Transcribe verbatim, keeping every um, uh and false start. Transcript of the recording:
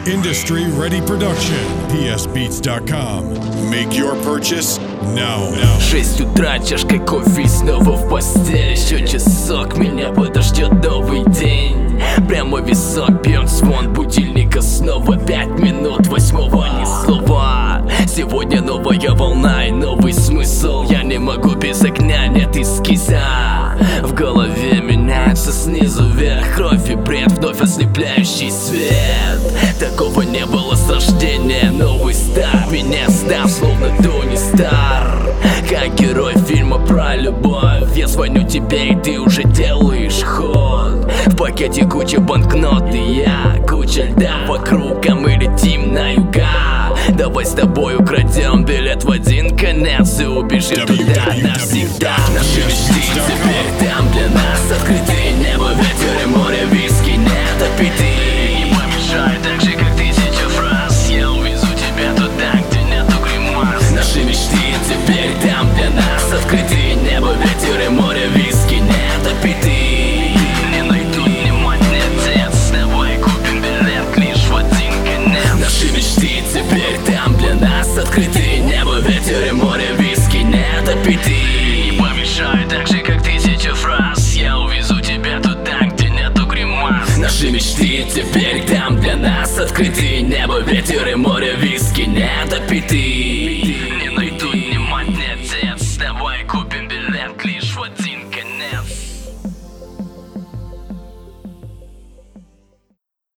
Industry Ready Production. P S Beats dot com. Make your purchase now. now. Шесть утра, чашка кофе и снова в постель. Еще часок, меня подождет новый день. Прямо висок бьет звон будильника. Снова пять минут восьмого, ни слова. Сегодня новая волна и новый смысл. Я не могу без огня, нет эскиза. В голове меняется снизу вверх. Кровь и бред, вновь ослепляющий свет. Такого не было с рождения. Новый старт, меня сдав, словно Тони Стар. Как герой фильма про любовь. Я звоню тебе, и ты уже делаешь ход. В пакете куча банкнот и я. Куча льда вокруг, а мы летим на юга. Давай с тобой украдем билет в один конец и убежим туда навсегда. Наши мечты теперь там для нас. Открытые небо, ветер и море, виски нет аппетит. Не помешай так же, как тысяча фраз. Я увезу тебя туда, где нету гримас. Наши мечты теперь там для нас. Открытые небо, ветер и море, виски нет аппетит. Не найду ни мать, ни отец. Давай купим билет лишь в один конец. Наши мечты теперь там для нас. Открытые небо, ветер и море, виски нет аппетит. Не помешай так же, как тысяча фраз. Я увезу тебя туда, где нету гримас. Наши мечты теперь там для нас. Открытые небо, ветер и море, виски нет аппетит.